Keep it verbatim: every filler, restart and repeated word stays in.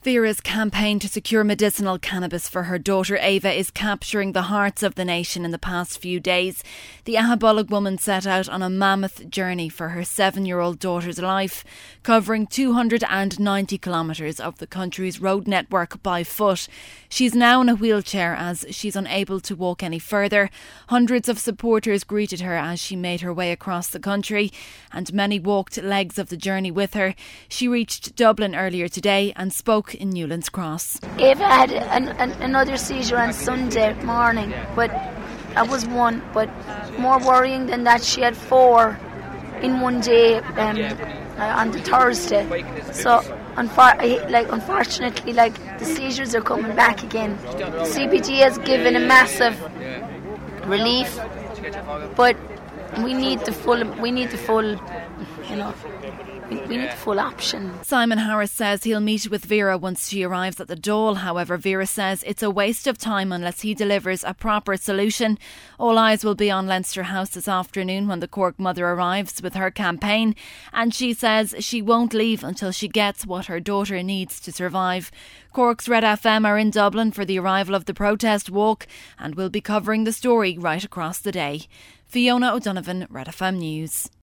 Vera's campaign to secure medicinal cannabis for her daughter Ava is capturing the hearts of the nation in the past few days. The Ahabolagh woman set out on a mammoth journey for her seven-year-old daughter's life, covering two hundred ninety kilometres of the country's road network by foot. She's now in a wheelchair as she's unable to walk any further. Hundreds of supporters greeted her as she made her way across the country, and many walked legs of the journey with her. She reached Dublin earlier today and spoke in Newlands Cross. Ava had an, an, another seizure on Sunday morning, but that was one. But more worrying than that, she had four in one day um, uh, on the Thursday. So, unfor- like unfortunately, like the seizures are coming back again. The C B D has given a massive relief, but we need the full. We need the full. You know. We need the full option. Simon Harris says he'll meet with Vera once she arrives at the Dáil. However, Vera says it's a waste of time unless he delivers a proper solution. All eyes will be on Leinster House this afternoon when the Cork mother arrives with her campaign, and she says she won't leave until she gets what her daughter needs to survive. Cork's Red F M are in Dublin for the arrival of the protest walk and will be covering the story right across the day. Fiona O'Donovan, Red F M News.